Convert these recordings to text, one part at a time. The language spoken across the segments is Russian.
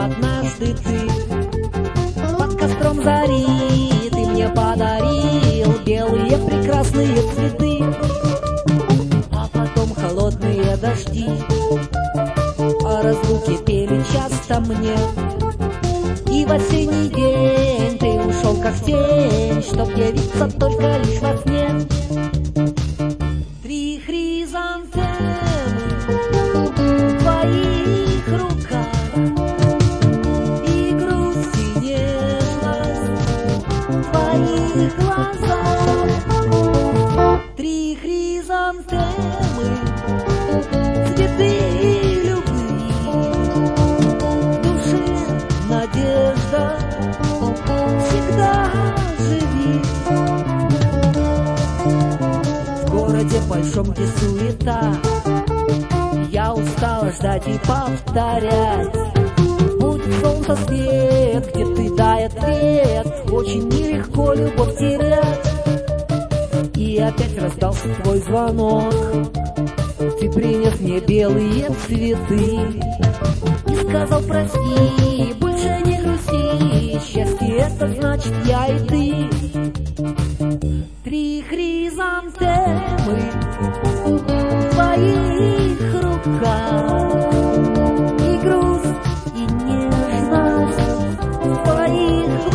однажды ты. Под костром зари ты мне подарил белые прекрасные цветы, а потом холодные дожди о разлуке пели часто мне. И в осенний день ты ушел как тень, чтоб явиться только лишь во сне. Три хризантемы в твоих руках, и грусть, и нежность в твоих глазах. Три хризантемы, цветы любви, в душе надежда, всегда живи. В городе большом, где суета, я устала ждать и повторять. Будет солнце свет, где ты дай ответ, очень нелегко любовь терять. И опять раздался твой звонок, ты принес мне белые цветы и сказал: прости, больше не грусти, счастье это значит я и ты. Три хризантемы в твоих руках, и грусть, и нежность в твоих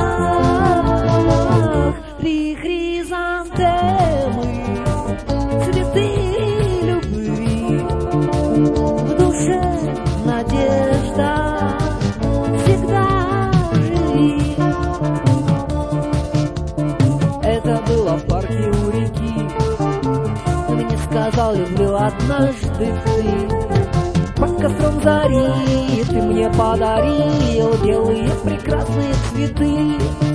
глазах. Три хризантемы, цветы любви, в душе надежда, всегда живи. Это было в парке у реки, ты мне сказал: люблю однажды ты. Под костром зари ты мне подарил белые прекрасные цветы.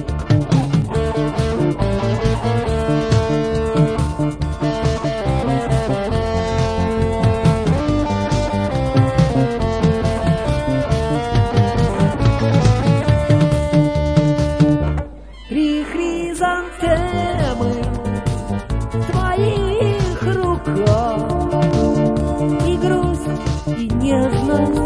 Три хризантемы в твоих руках, и грусть, и нежность